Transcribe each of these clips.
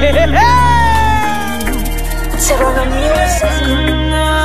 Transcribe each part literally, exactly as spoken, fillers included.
Serrano Music.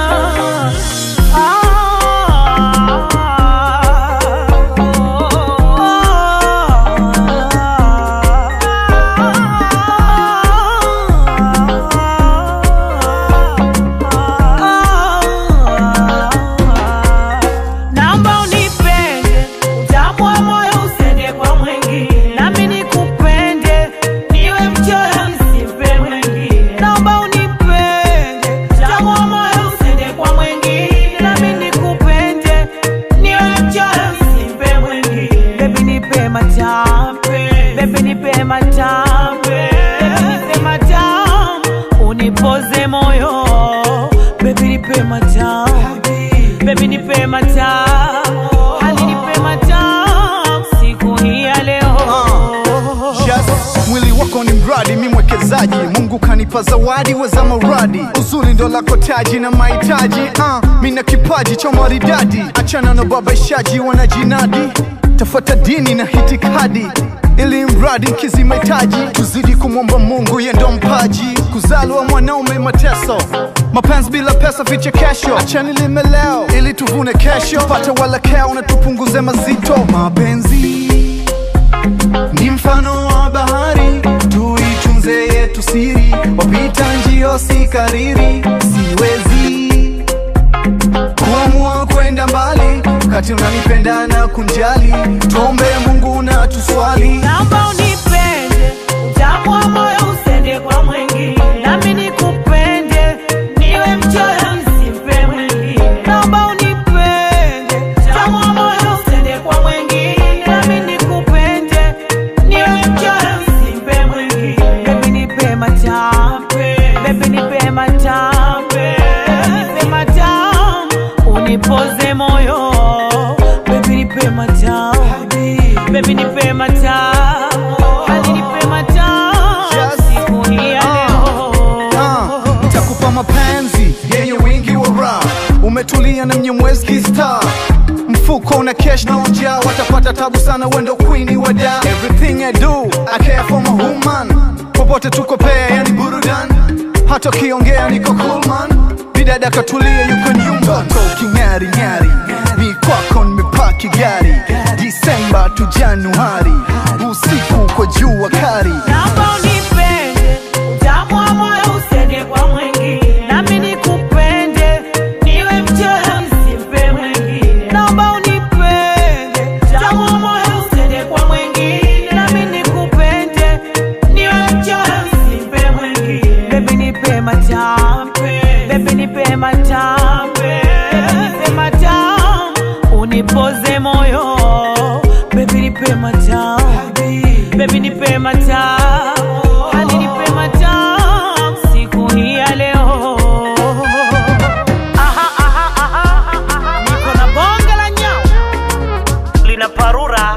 Unipoze moyo, baby nipe matamu, baby nipe matamu, hali nipe matamu siku hii ya leo. uh, yes, mwili wako ni mradi, mimi mwekezaji. Mungu kanipa zawadi weza maradi, uzuri ndo lako taji na mahitaji. uh, mimi na kipaji cha maridadi, achana na babaishaji wanajinadi. Tafuta dini na hitikadi, ili mradi nkizi mahitaji. Tuzidi kumwomba Mungu ye ndo mpaji. Kuzaliwa mwanaume mateso, mapenzi bila pesa vichekesho. Achani lime leo ili tuvune kesho, pata wala keo na tupunguze mazito. Mapenzi ni mfano wa bahari, tuitunze yetu siri. Wapita njio si kariri, siwezi kuamua kwenda mbali kati unanipenda na kunjali. Tuombe Mungu na tuswali. Naomba unipende, utamu wa moyo usende kwa mwingine. Nami nikupende, niwe mchoyo nisimpe mwingine. Naomba unipende, utamu wa moyo usende kwa mwingine. Nami nikupende, niwe mchoyo nisimpe mwingine. Baby nipe matamu, baby nipe matamu, baby nipe matamu, unipoze moyo, baby nipe matamu, baby nipe matamu, hali nipe matamu siku hii ya leo. uh, Nitakupa mapenzi yenye wingi wa raha, umetulia na mnyemwezi kistar. Mfuko una cash na unja, watapata tabu sana wendo queenie wa da. Everything I do, I care for my woman. Popote tuko pea yani burudan, hata kiongea niko cool man. Bidada katulia yuko nyumba, kwa kingari ngari. Mi kwako nimepaki gari, Disemba tu Januari, usiku kwa jua kari. Naomba unipende, utamu wa moyo usende kwa mwingine. Nami nikupende, niwe mchoyo nisimpe mwingine. Naomba unipende, utamu wa moyo usende kwa mwingine. Nami nikupende, niwe mchoyo nisimpe mwingine. Baby nipe matamu, baby nipe matamu, baby nipe matamu, unipoze moyo, baby nipe matamu, baby nipe matamu, hali nipe matamu siku hii ya leo. Aha, aha, aha, aha, niko na bonga la nyau lina parura.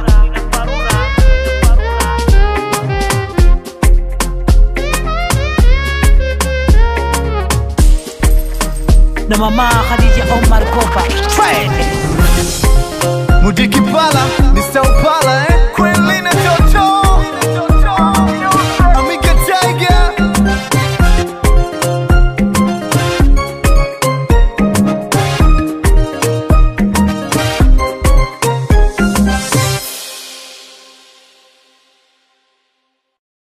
Na mama Khadija Omar Kopa Mudiki pala, ni Sao Pala eh?